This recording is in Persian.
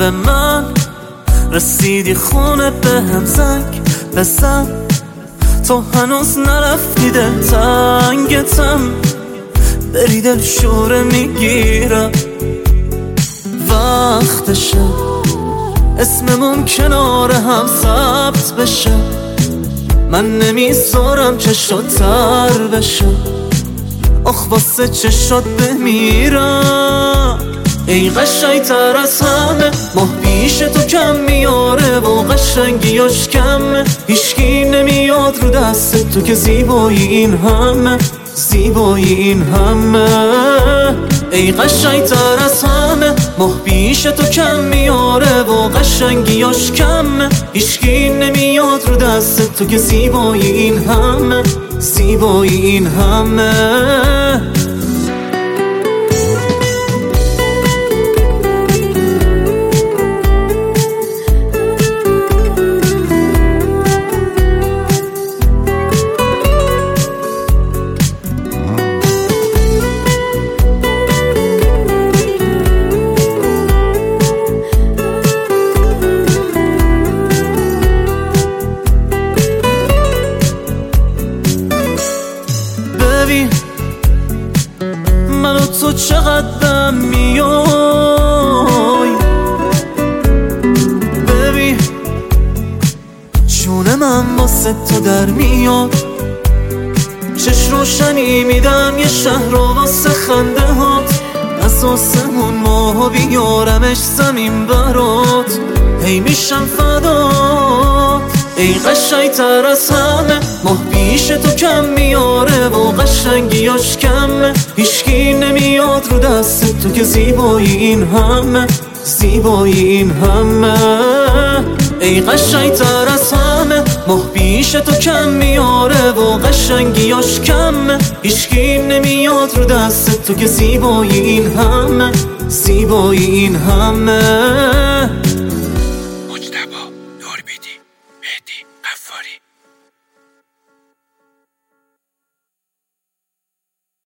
به من رسیدی خونه به هم زنگ بزن، تو هنوز نرفتی دلتنگتم، بری دل شوره میگیرم. وقتشه اسممون کنار هم ثبت بشه، من نمیذارم چشات تر بشه، آخ واسه چشات بمیرم. ای قشنگ تر از همه، ماه پیش تو کم میاره و قشنگیاش کمه، هیچکی نمیاد رو دست تو که زیبایی این همه، زیبایی این همه. ای قشنگ تر از همه، ماه پیش تو کم میاره و قشنگیاش کمه، هیچکی نمیاد رو دست تو که زیبایی این همه، زیبایی این همه. من و تو چقدر میای، ببین جون من واسه تو در میاد، چشم روشنی میدم یه شهر رو واسه خنده هات، از آسمون ماه بیارمش زمین برات، هی میشم فدات. ای قشنگ تر از همه، ماه پیش تو کم میاره و قشنگیاش کمه، هیچکی نمیاد رو دست تو که زیبایی این همه، زیبایی این همه. ای قشنگ تر از همه، ماه پیش تو کم میاره و قشنگیاش کمه، هیچکی نمیاد رو دست تو که زیبایی این همه، زیبایی این همه. مجتبی نوربیدی مهدی قفاری